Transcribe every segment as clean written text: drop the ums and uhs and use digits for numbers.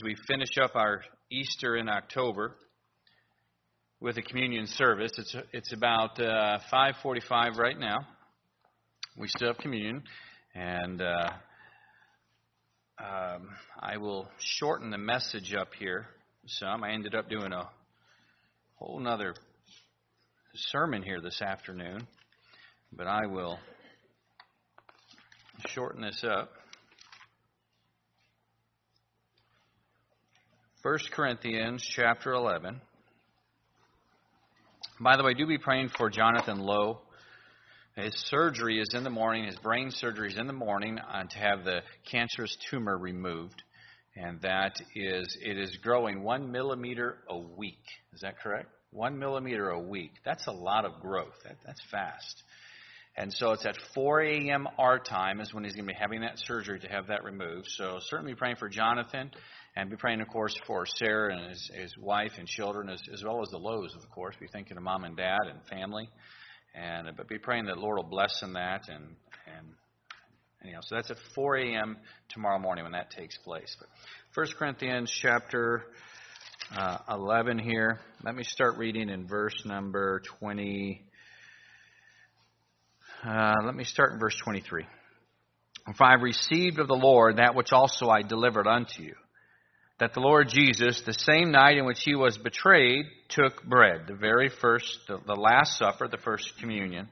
We finish up our Easter in October with a communion service. It's about 5:45 right now. We still have communion, and I will shorten the message up here some. I ended up doing a whole nother sermon here this afternoon, but I will shorten this up. 1 Corinthians chapter 11. By the way, do be praying for Jonathan Lowe. His surgery is in the morning. His brain surgery is in the morning to have the cancerous tumor removed. And it is growing 1 millimeter a week. Is that correct? 1 millimeter a week. That's a lot of growth. That's fast. And so it's at 4 a.m. our time is when he's going to be having that surgery to have that removed. So certainly be praying for Jonathan. And be praying, of course, for Sarah and his wife and children, as well as the Lowe's, of course. Be thinking of mom and dad and family. But be praying that the Lord will bless in that. And anyhow, so that's at 4 a.m. tomorrow morning when that takes place. But 1 Corinthians chapter 11 here. Let me start reading in verse number 20. Let me start in verse 23. For I received of the Lord that which also I delivered unto you, that the Lord Jesus, the same night in which he was betrayed, took bread, the very first, the last supper, the first communion.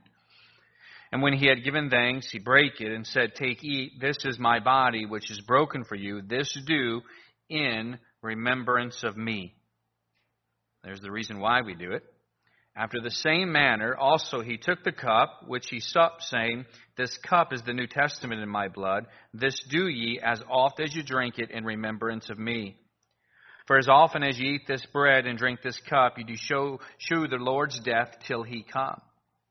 And when he had given thanks, he brake it and said, Take, eat, this is my body, which is broken for you. This do in remembrance of me. There's the reason why we do it. After the same manner, also he took the cup, which he supped, saying, This cup is the New Testament in my blood. This do ye as oft as you drink it in remembrance of me. For as often as ye eat this bread and drink this cup, ye do shew the Lord's death till he come.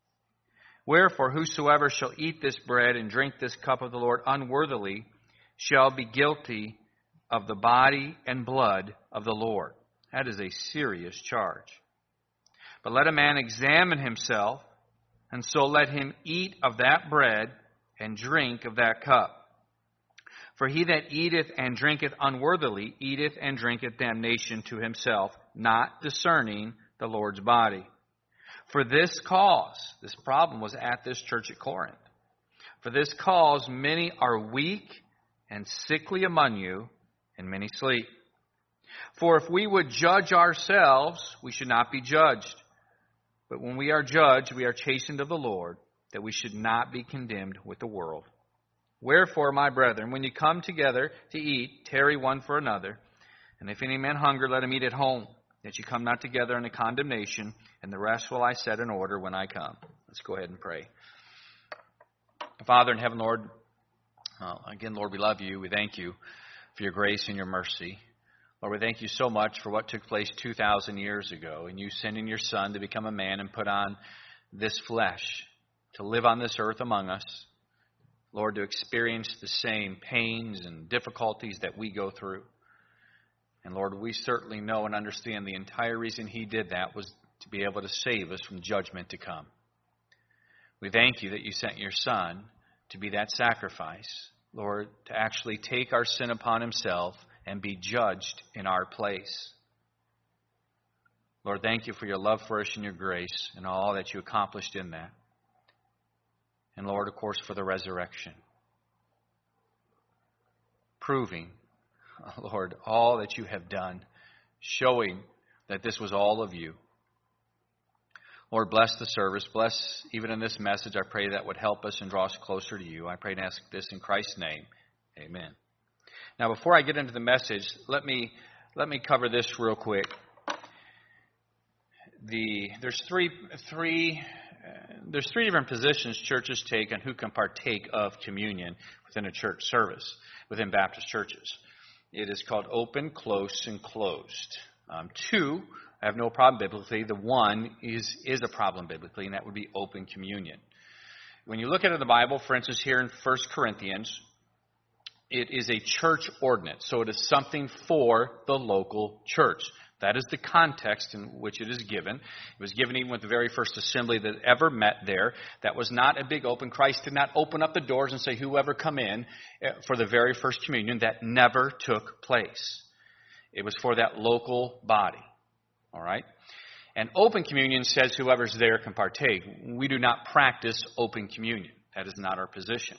Wherefore, whosoever shall eat this bread and drink this cup of the Lord unworthily shall be guilty of the body and blood of the Lord. That is a serious charge. But let a man examine himself, and so let him eat of that bread and drink of that cup. For he that eateth and drinketh unworthily eateth and drinketh damnation to himself, not discerning the Lord's body. For this cause, this problem was at this church at Corinth. For this cause many are weak and sickly among you, and many sleep. For if we would judge ourselves, we should not be judged. But when we are judged, we are chastened of the Lord, that we should not be condemned with the world. Wherefore, my brethren, when you come together to eat, tarry one for another. And if any man hunger, let him eat at home, that you come not together into condemnation, and the rest will I set in order when I come. Let's go ahead and pray. Father in heaven, Lord, again, Lord, we love you. We thank you for your grace and your mercy. Lord, we thank you so much for what took place 2,000 years ago, and you sending your Son to become a man and put on this flesh, to live on this earth among us. Lord, to experience the same pains and difficulties that we go through. And Lord, we certainly know and understand the entire reason he did that was to be able to save us from judgment to come. We thank you that you sent your Son to be that sacrifice, Lord, to actually take our sin upon himself and be judged in our place. Lord, thank you for your love for us and your grace and all that you accomplished in that. And Lord, of course, for the resurrection. Proving, Lord, all that you have done, showing that this was all of you. Lord, bless the service. Bless even in this message. I pray that would help us and draw us closer to you. I pray and ask this in Christ's name. Amen. Now, before I get into the message, let me cover this real quick. There's three different positions churches take on who can partake of communion within a church service, within Baptist churches. It is called open, close, and closed. Two, I have no problem biblically. The one is a problem biblically, and that would be open communion. When you look at it in the Bible, for instance, here in 1 Corinthians, it is a church ordinance, so it is something for the local church. That is the context in which it is given. It was given even with the very first assembly that ever met there. That was not a big open. Christ did not open up the doors and say, whoever come in for the very first communion. That never took place. It was for that local body. All right? And open communion says whoever's there can partake. We do not practice open communion. That is not our position.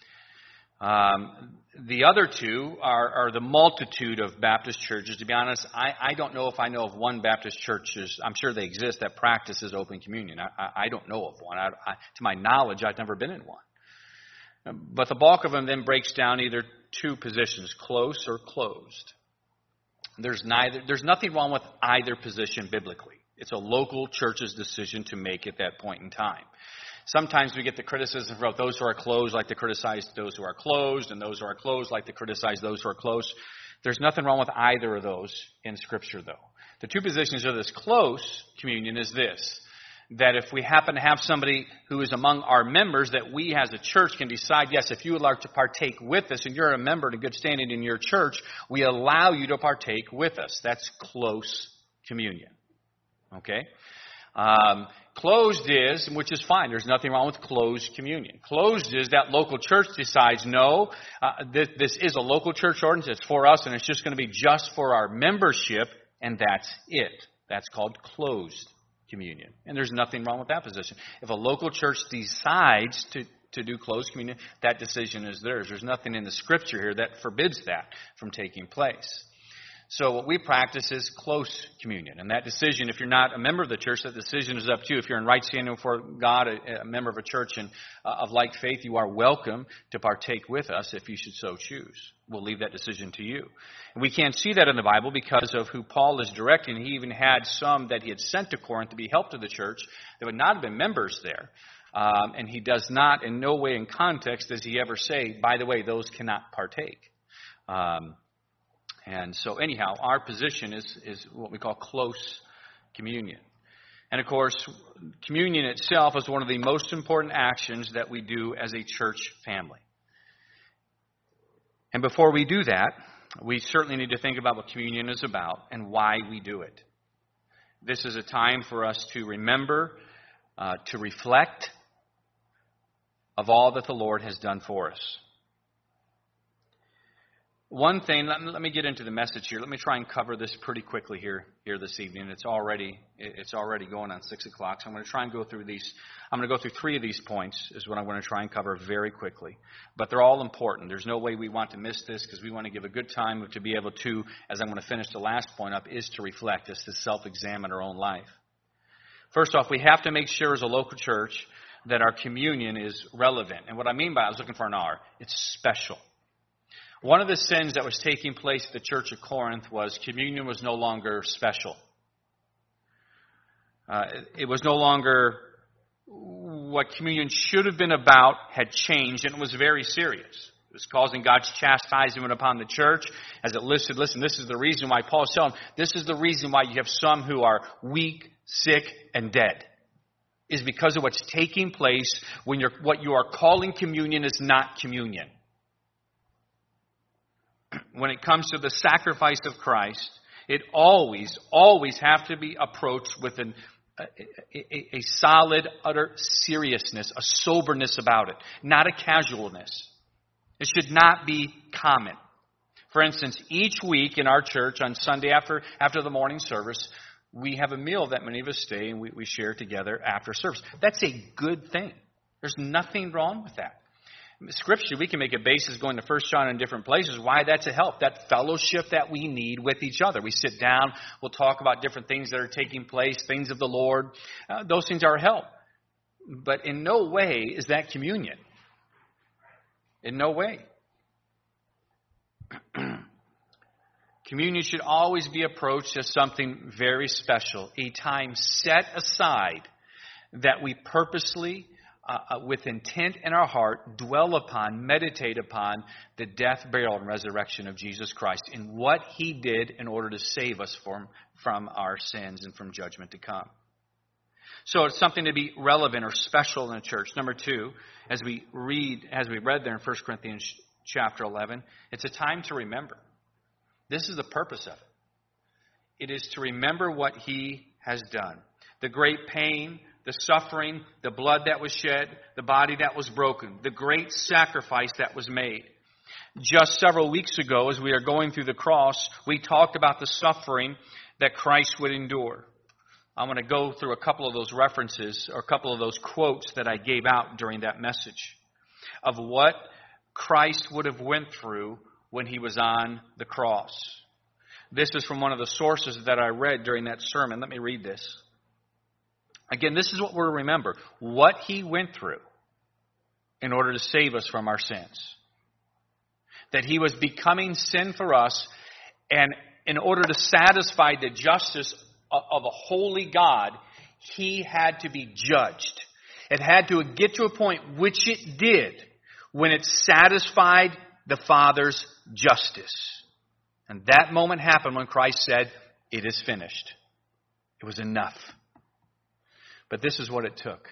The other two are the multitude of Baptist churches. To be honest, I don't know if I know of one Baptist church, I'm sure they exist, that practices open communion. I don't know of one. To my knowledge, I've never been in one. But the bulk of them then breaks down either two positions, close or closed. There's nothing wrong with either position biblically. It's a local church's decision to make at that point in time. Sometimes we get the criticism from those who are closed like to criticize those who are closed, and those who are closed like to criticize those who are closed. There's nothing wrong with either of those in Scripture, though. The two positions of this close communion is this, that if we happen to have somebody who is among our members, that we as a church can decide, yes, if you would like to partake with us, and you're a member in good standing in your church, we allow you to partake with us. That's close communion. Okay? Closed is, which is fine. There's nothing wrong with closed communion. Closed is that local church decides, no, this is a local church ordinance. It's for us, and it's just going to be just for our membership, and that's it. That's called closed communion. And there's nothing wrong with that position. If a local church decides to do closed communion, that decision is theirs. There's nothing in the Scripture here that forbids that from taking place. So what we practice is close communion. And that decision, if you're not a member of the church, that decision is up to you. If you're in right standing before God, a member of a church and of like faith, you are welcome to partake with us if you should so choose. We'll leave that decision to you. And we can't see that in the Bible because of who Paul is directing. He even had some that he had sent to Corinth to be help to the church that would not have been members there. And he does not, in no way in context, does he ever say, by the way, those cannot partake. And so anyhow, our position is what we call close communion. And of course, communion itself is one of the most important actions that we do as a church family. And before we do that, we certainly need to think about what communion is about and why we do it. This is a time for us to remember, to reflect of all that the Lord has done for us. One thing, let me get into the message here. Let me try and cover this pretty quickly here this evening. It's already going on 6 o'clock, so I'm going to try and go through these. I'm going to go through 3 of these points is what I'm going to try and cover very quickly. But they're all important. There's no way we want to miss this because we want to give a good time to be able to, as I'm going to finish the last point up, is to reflect, is to self-examine our own life. First off, we have to make sure as a local church that our communion is relevant. And what I mean by, I was looking for an R, it's special. One of the sins that was taking place at the church of Corinth was communion was no longer special. It was no longer what communion should have been about, had changed, and it was very serious. It was causing God's chastisement upon the church as it listed, listen, this is the reason why Paul is telling them, this is the reason why you have some who are weak, sick, and dead. Is because of what's taking place when what you are calling communion is not communion. When it comes to the sacrifice of Christ, it always have to be approached with a solid, utter seriousness, a soberness about it, not a casualness. It should not be common. For instance, each week in our church on Sunday after the morning service, we have a meal that many of us stay and we share together after service. That's a good thing. There's nothing wrong with that. Scripture, we can make a basis going to 1 John in different places, why that's a help, that fellowship that we need with each other. We sit down, we'll talk about different things that are taking place, things of the Lord. Those things are a help. But in no way is that communion. In no way. Communion should always be approached as something very special, a time set aside that we purposely with intent in our heart, dwell upon, meditate upon the death, burial, and resurrection of Jesus Christ and what He did in order to save us from our sins and from judgment to come. So it's something to be relevant or special in the church. Number 2, as we read there in 1 Corinthians chapter 11, it's a time to remember. This is the purpose of it. It is to remember what He has done. The great pain, the suffering, the blood that was shed, the body that was broken, the great sacrifice that was made. Just several weeks ago, as we are going through the cross, we talked about the suffering that Christ would endure. I'm going to go through a couple of those references, or a couple of those quotes that I gave out during that message, of what Christ would have went through when he was on the cross. This is from one of the sources that I read during that sermon. Let me read this. Again, this is what we're to remember. What he went through in order to save us from our sins. That he was becoming sin for us, and in order to satisfy the justice of a holy God, he had to be judged. It had to get to a point, which it did, when it satisfied the Father's justice. And that moment happened when Christ said, "It is finished." It was enough. But this is what it took.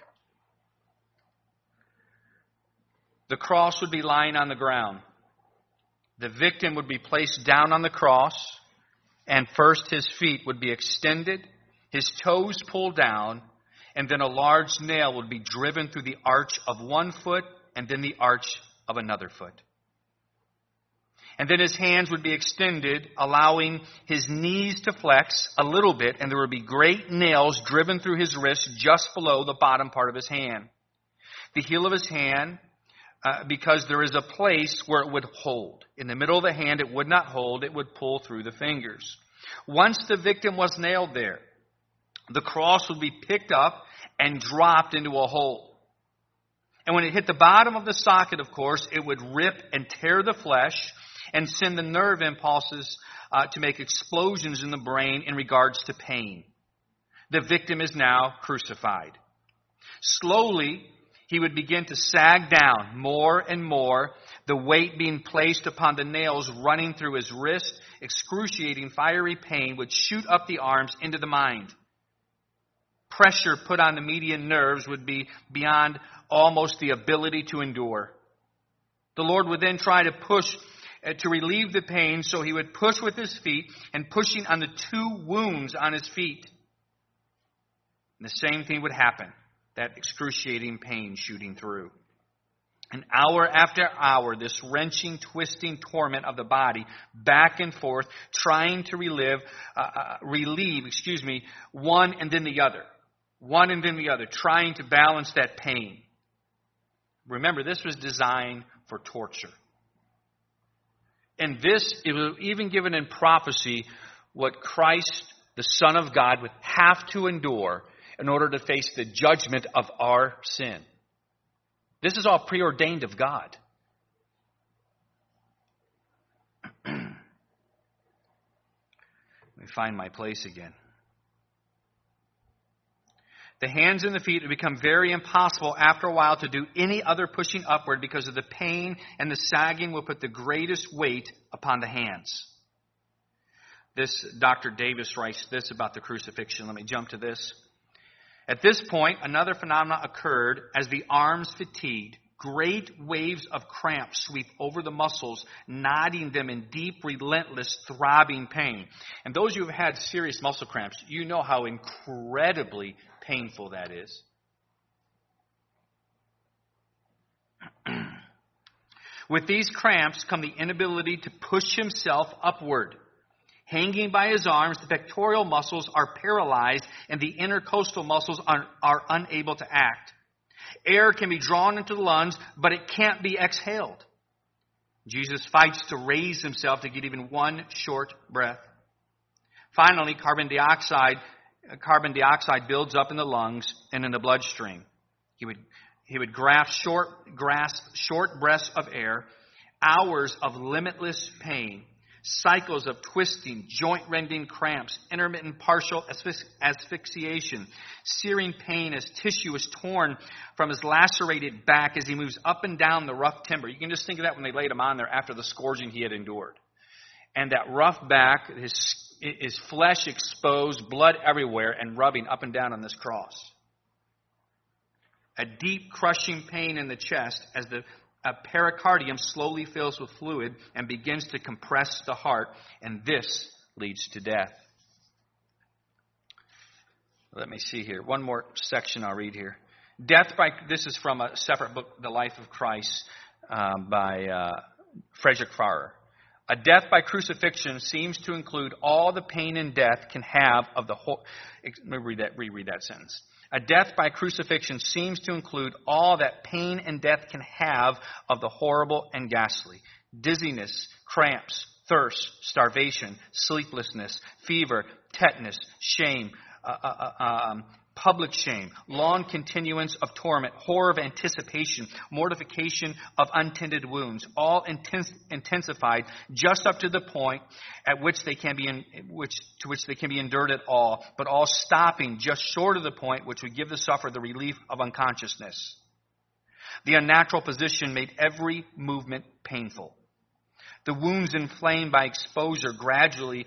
The cross would be lying on the ground. The victim would be placed down on the cross, and first his feet would be extended, his toes pulled down, and then a large nail would be driven through the arch of one foot and then the arch of another foot. And then his hands would be extended, allowing his knees to flex a little bit, and there would be great nails driven through his wrist just below the bottom part of his hand. The heel of his hand, because there is a place where it would hold. In the middle of the hand, it would not hold. It would pull through the fingers. Once the victim was nailed there, the cross would be picked up and dropped into a hole. And when it hit the bottom of the socket, of course, it would rip and tear the flesh and send the nerve impulses to make explosions in the brain in regards to pain. The victim is now crucified. Slowly, he would begin to sag down more and more, the weight being placed upon the nails running through his wrist. Excruciating fiery pain would shoot up the arms into the mind. Pressure put on the median nerves would be beyond almost the ability to endure. The Lord would then try to push to relieve the pain, so he would push with his feet, and pushing on the two wounds on his feet. And the same thing would happen, that excruciating pain shooting through. And hour after hour, this wrenching, twisting torment of the body, back and forth, trying to relieve, one and then the other. One and then the other, trying to balance that pain. Remember, this was designed for torture. And this, it was even given in prophecy, what Christ, the Son of God, would have to endure in order to face the judgment of our sin. This is all preordained of God. Let me find my place again. The hands and the feet would become very impossible after a while to do any other pushing upward, because of the pain, and the sagging will put the greatest weight upon the hands. This, Dr. Davis writes this about the crucifixion. Let me jump to this. At this point, another phenomenon occurred as the arms fatigued. Great waves of cramp sweep over the muscles, knotting them in deep, relentless, throbbing pain. And those who have had serious muscle cramps, you know how incredibly painful that is. With these cramps come the inability to push himself upward. Hanging by his arms, the pectoral muscles are paralyzed, and the intercostal muscles are unable to act. Air can be drawn into the lungs, but it can't be exhaled. Jesus fights to raise himself to get even one short breath. Finally, carbon dioxide builds up in the lungs and in the bloodstream. He would grasp short breaths of air, hours of limitless pain, cycles of twisting, joint-rending cramps, intermittent partial asphyxiation, searing pain as tissue is torn from his lacerated back as he moves up and down the rough timber. You can just think of that when they laid him on there after the scourging he had endured. And that rough back, his flesh exposed, blood everywhere, and rubbing up and down on this cross. A deep crushing pain in the chest as the pericardium slowly fills with fluid and begins to compress the heart, and this leads to death. Let me see here. One more section I'll read here. This is from a separate book, The Life of Christ, by Frederick Farrer. A death by crucifixion seems to include all the pain and death can have of the whole. Let me reread that sentence. A death by crucifixion seems to include all that pain and death can have of the horrible and ghastly. Dizziness, cramps, thirst, starvation, sleeplessness, fever, tetanus, shame, public shame, long continuance of torment, horror of anticipation, mortification of untended wounds, all intensified just up to the point at which they can be endured at all, but all stopping just short of the point which would give the sufferer the relief of unconsciousness. The unnatural position made every movement painful. The wounds inflamed by exposure gradually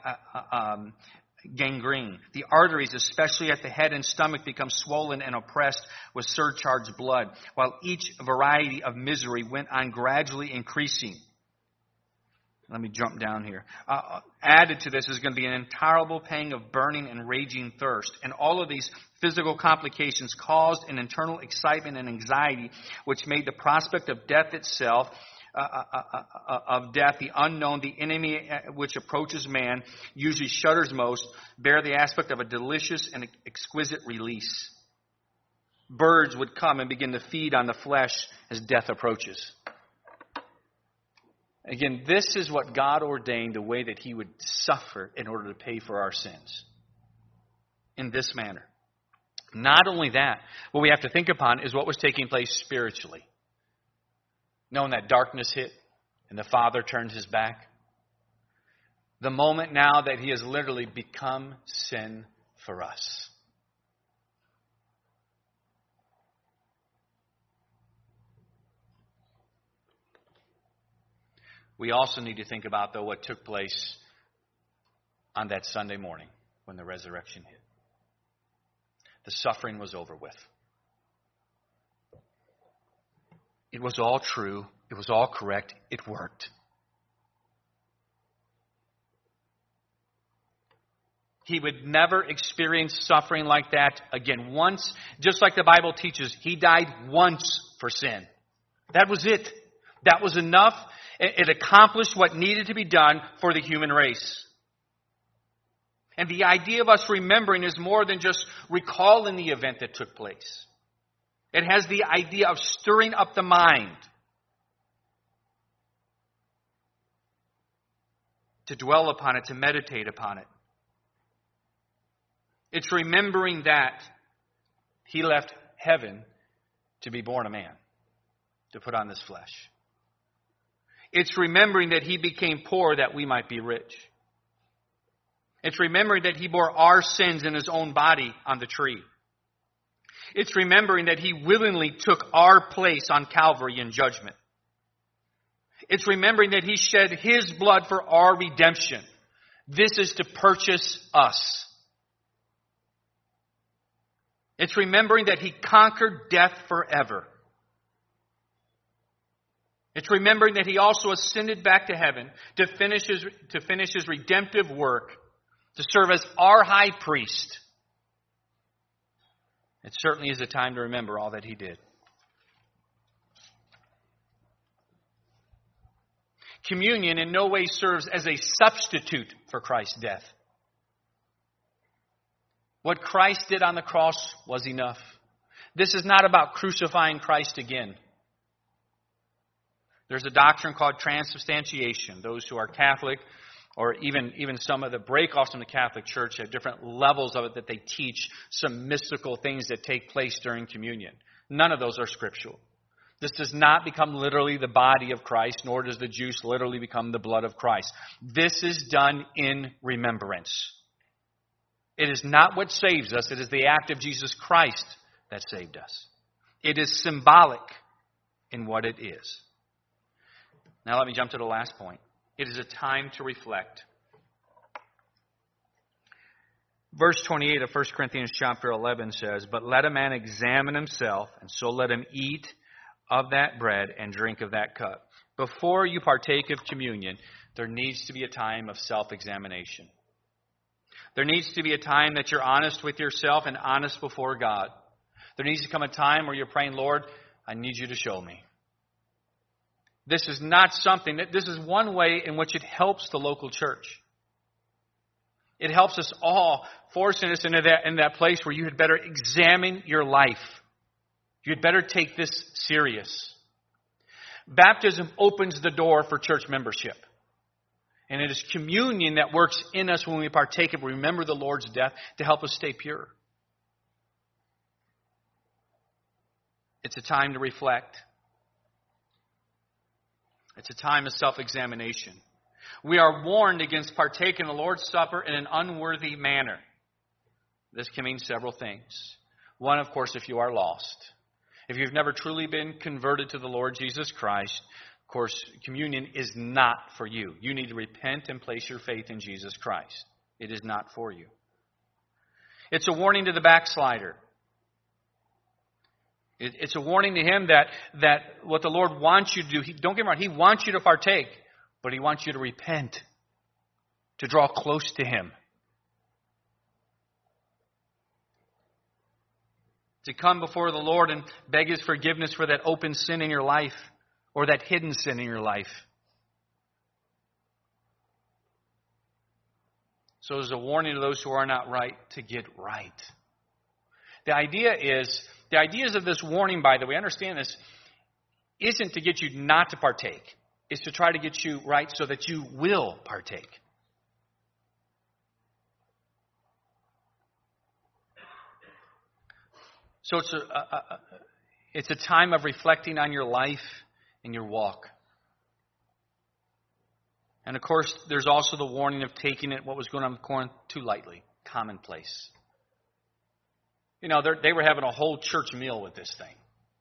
gangrene. The arteries, especially at the head and stomach, become swollen and oppressed with surcharged blood, while each variety of misery went on gradually increasing. Let me jump down here. Added to this is going to be an intolerable pang of burning and raging thirst. And all of these physical complications caused an internal excitement and anxiety, which made the prospect of death itself, the unknown, the enemy which approaches man, usually shudders most, bear the aspect of a delicious and exquisite release. Birds would come and begin to feed on the flesh as death approaches. Again, this is what God ordained, the way that He would suffer in order to pay for our sins. In this manner. Not only that, what we have to think upon is what was taking place spiritually. Knowing that darkness hit and the Father turned His back. The moment now that He has literally become sin for us. We also need to think about, though, what took place on that Sunday morning when the resurrection hit. The suffering was over with. It was all true. It was all correct. It worked. He would never experience suffering like that again. Once, just like the Bible teaches, He died once for sin. That was it. That was enough. It accomplished what needed to be done for the human race. And the idea of us remembering is more than just recalling the event that took place. It has the idea of stirring up the mind to dwell upon it, to meditate upon it. It's remembering that He left heaven to be born a man, to put on this flesh. It's remembering that He became poor that we might be rich. It's remembering that He bore our sins in His own body on the tree. It's remembering that He willingly took our place on Calvary in judgment. It's remembering that He shed His blood for our redemption. This is to purchase us. It's remembering that He conquered death forever. It's remembering that He also ascended back to heaven to finish His redemptive work, to serve as our high priest. It certainly is a time to remember all that He did. Communion in no way serves as a substitute for Christ's death. What Christ did on the cross was enough. This is not about crucifying Christ again. There's a doctrine called transubstantiation. Those who are Catholic, or even some of the break-offs from the Catholic Church, have different levels of it that they teach some mystical things that take place during communion. None of those are scriptural. This does not become literally the body of Christ, nor does the juice literally become the blood of Christ. This is done in remembrance. It is not what saves us. It is the act of Jesus Christ that saved us. It is symbolic in what it is. Now let me jump to the last point. It is a time to reflect. Verse 28 of 1 Corinthians chapter 11 says, "But let a man examine himself, and so let him eat of that bread and drink of that cup." Before you partake of communion, there needs to be a time of self-examination. There needs to be a time that you're honest with yourself and honest before God. There needs to come a time where you're praying, "Lord, I need you to show me. This is not something this is one way in which it helps the local church. It helps us all, forcing us into that place where you had better examine your life. You had better take this serious. Baptism opens the door for church membership. And it is communion that works in us when we partake of, remember the Lord's death to help us stay pure. It's a time to reflect. It's a time of self-examination. We are warned against partaking of the Lord's Supper in an unworthy manner. This can mean several things. One, of course, if you are lost. If you've never truly been converted to the Lord Jesus Christ, of course, communion is not for you. You need to repent and place your faith in Jesus Christ. It is not for you. It's a warning to the backslider. It's a warning to him that what the Lord wants you to do, don't get me wrong, He wants you to partake, but He wants you to repent, to draw close to Him. To come before the Lord and beg His forgiveness for that open sin in your life or that hidden sin in your life. So there's a warning to those who are not right to get right. The ideas of this warning, by the way, understand this, isn't to get you not to partake. It's to try to get you right so that you will partake. So it's a time of reflecting on your life and your walk. And of course, there's also the warning of taking it, what was going on, too lightly, commonplace. You know, they were having a whole church meal with this thing.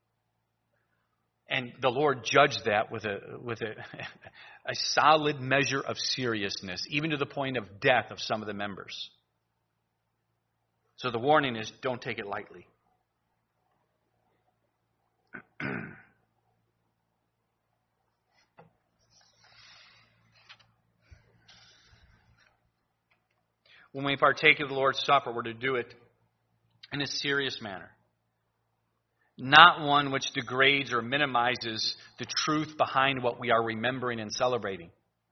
And the Lord judged that with a solid measure of seriousness, even to the point of death of some of the members. So the warning is, don't take it lightly. When we partake of the Lord's Supper, we're to do it in a serious manner. Not one which degrades or minimizes the truth behind what we are remembering and celebrating.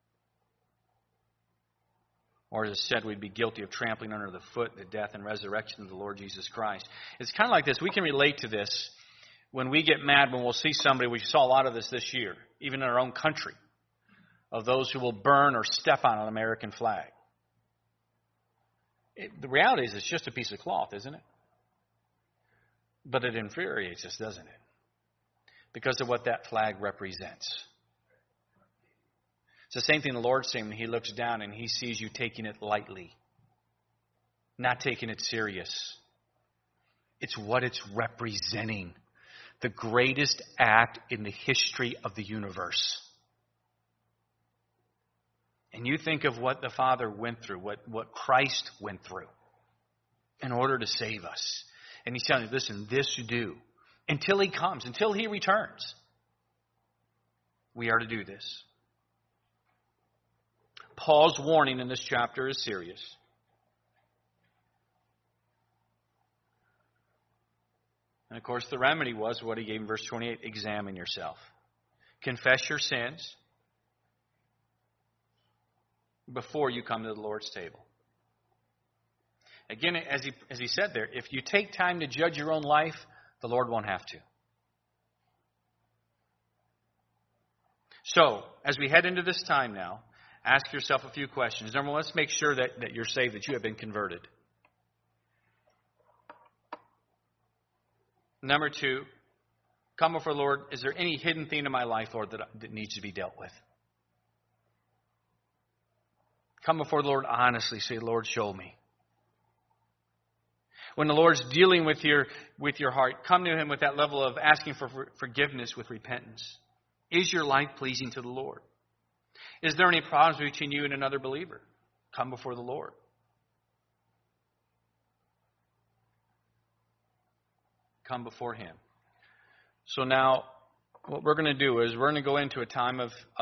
Or as I said, we'd be guilty of trampling under the foot the death and resurrection of the Lord Jesus Christ. It's kind of like this. We can relate to this when we get mad when we'll see somebody. We saw a lot of this year, even in our own country, of those who will burn or step on an American flag. The reality is it's just a piece of cloth, isn't it? But it infuriates us, doesn't it? Because of what that flag represents. It's the same thing the Lord's saying when He looks down and He sees you taking it lightly. Not taking it serious. It's what it's representing. The greatest act in the history of the universe. And you think of what the Father went through, what Christ went through in order to save us. And He's telling you, listen, this you do. Until He comes, until He returns, we are to do this. Paul's warning in this chapter is serious. And of course, the remedy was what he gave in verse 28, examine yourself. Confess your sins before you come to the Lord's table. Again, as he said there, if you take time to judge your own life, the Lord won't have to. So, as we head into this time now, ask yourself a few questions. Number one, let's make sure that you're saved, that you have been converted. Number two, come before the Lord. Is there any hidden thing in my life, Lord, that needs to be dealt with? Come before the Lord honestly. Say, Lord, show me. When the Lord's dealing with your heart, come to Him with that level of asking for forgiveness with repentance. Is your life pleasing to the Lord? Is there any problems between you and another believer? Come before the Lord. Come before Him. So now, what we're going to do is we're going to go into a time of